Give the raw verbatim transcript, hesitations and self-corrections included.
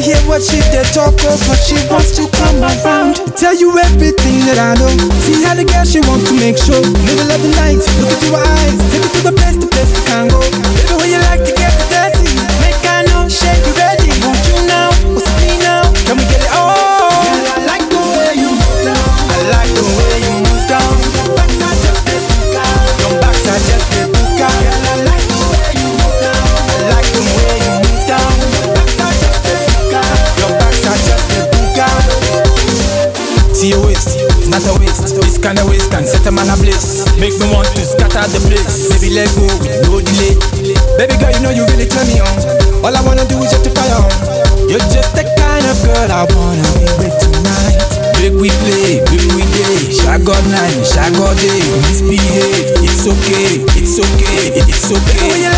hear what she did talk of, but she wants to come around. Tell you everything that I know. See how the girl she wants to make sure. Middle of the night, look into her eyes. Take her to the best, the best we can go. Baby, when you like to get dirty, make I know, shake you ready. Want you now, what's me now? Can we get it all? Girl, I like the way you move down. I like the way you move down. Backside just the buka. Your backside just the buka. Girl, I like the way you move down. I like the way you move down. Backside just the buka. Your backside just the buka. See your waist, not a waist. This kind of waist can set a man ablaze. Make me want to scatter the place. Baby, let go with no delay. Baby girl, you know you really turn me on. All I wanna do is just to fire on. You're just the kind of girl I wanna be with tonight. Make we play, make we day. Shag all night, shag all day. Misbehave, it's okay, it's okay, it's okay.